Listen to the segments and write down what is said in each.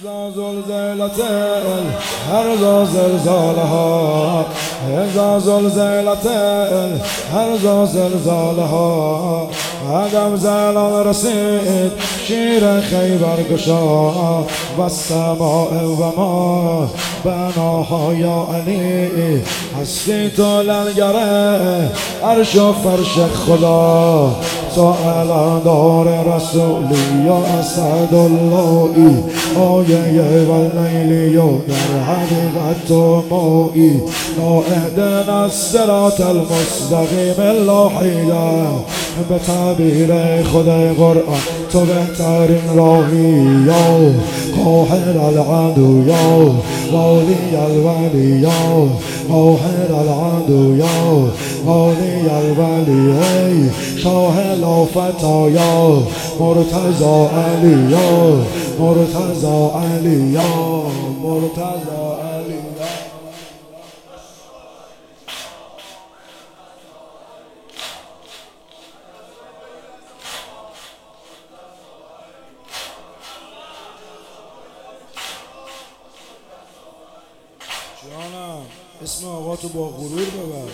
هزار زلزلة هرزا زلزالها هزار زلزلة هرزا زلزالها آدم زلال رسید شیر خیبر گشا و السماء و ما بناها یا علی هستی تو لنگره عرش و فرش خدا تو علندار رسولی یا اسد اللهی آیه و لیلی یا در حقیقت تو مایی لا اهدنا الصراط المستقیم اللهیه به تعبیر خود قرآن تو بهترین راهی یا قاهر العدو یا والی الولی یا قاهر العدو یا والی الولی ای شاه لافتا یا مرتضی علی یا مرتضی علی یا مرتضی علی یا جانم اسم آقا تو با غرور ببر.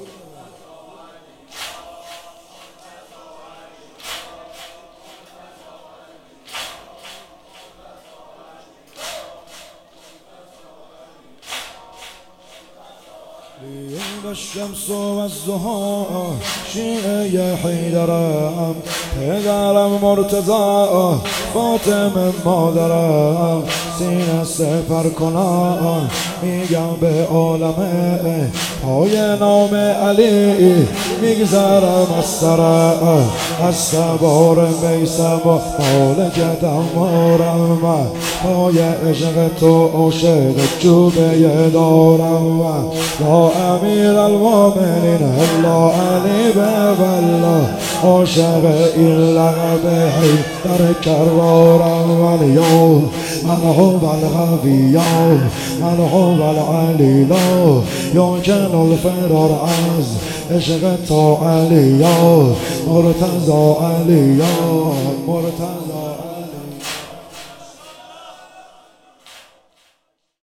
الشمس و الضحی شیعه حیدرم پدرم مرتضی فاطمه مادرم سینه سپر کنم میگم به عالمه پای نام علی میگذرم از سرم از سوار میسم و مالک دمارم پای عشق تو عاشق جوبه دارم یا امیر المؤمنین الله علی ببلا عاشق این لقب حیدر کرارم ولیو من هو الغوی من هو العلی لا یمکن الفرار از عشق تو علی مرتضی علی مرتضی